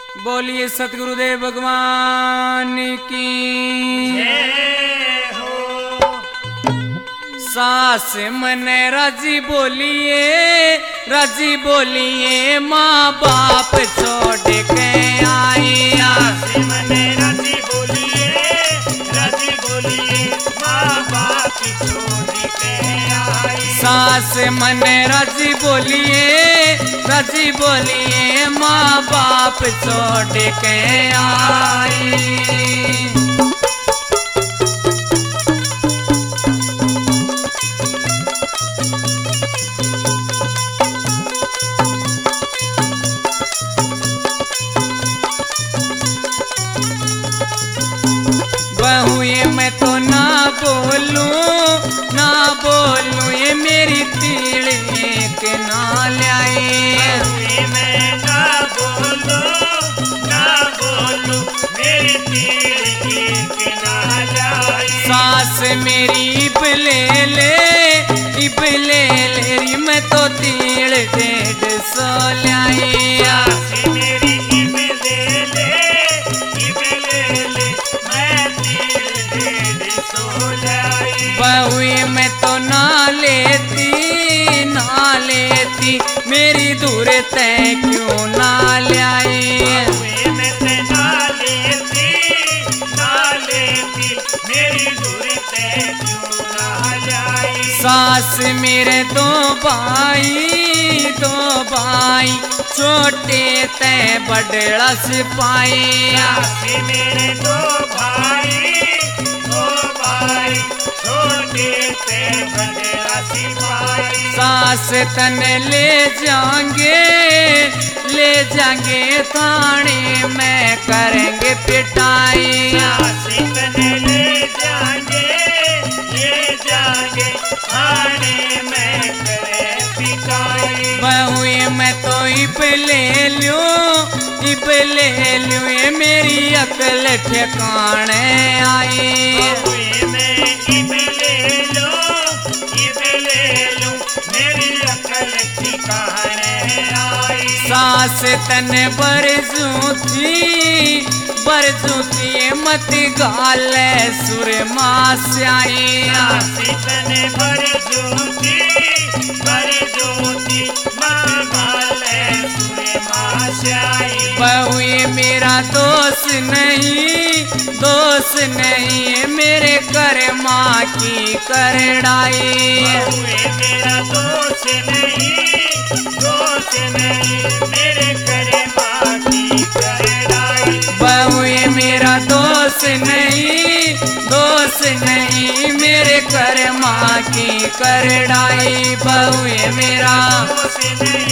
बोलिए सतगुरुदेव भगवान की जय हो। सास मन राजी बोलिए माँ बाप छोड़ के आई। सास मन राजी बोलिए माँ बाप छोड़ के आई। सास मन राजी बोलिए माँ बाप छोड़ के आई। बहुए मैं तो ना बोलूं ये मेरी तीड़ एक ना लाई। मैं ना बोलूं मेरी तीर एक ना लाई। सास मेरी इब ले री मैं तो तीड़ 150 लाई। सास मेरी इब ले मैं तीर 150 लाई। बहुए मैं तो ना लेती मेरी दूर तय क्यों ना लाई। मैं ते ना लेती मेरी दूरी ते क्यों ना जाई। सास मेरे दो भाई छोटे तय बड़ड़ा सिपाही। सास मेरे दो भाई छोटे ते बड़े सिपाही। सास तन ले जाएंगे थाने में करेंगे पिटाई। सास तने ले जाएंगे थाने में करे पिटाई। बहुए मैं तो इब ले लूं ये मेरी अकल ठिकाने आई। मैं इब ले लूं मेरी अकल ठिकाने आई। सास तन बरजूती मत गाले सुरमा स्याई। सास तने बरजूती माँ गाले सुरे माशाई। बहुए मेरा दोस्त नहीं मेरे कर माँ की करड़ाई। मेरा दोस्त नहीं मेरे करे माँ की करड़ाई। बहुए मेरा दोस्त नहीं मेरे कर माँ की करड़ाई। बहुए मेरा दोस्त नहीं